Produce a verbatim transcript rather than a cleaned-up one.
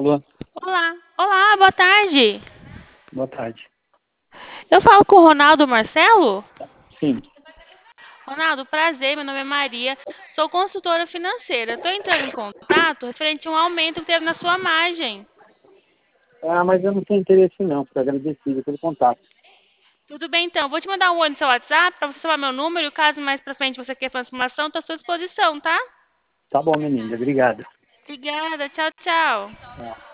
Alô, Olá, olá, boa tarde. boa tarde. Eu falo com o Ronaldo Marcelo? Sim, Ronaldo, prazer, meu nome é Maria, sou consultora financeira. Estou entrando em contato referente a um aumento que teve na sua margem. ah, mas eu não tenho interesse não, fico agradecido pelo contato. Tudo bem então, vou te mandar um oi no seu WhatsApp para você salvar meu número e caso mais pra frente você queira fazer informação, estou à sua disposição, tá? Tá bom, menina, obrigado. Obrigada, tchau, tchau. Tchau.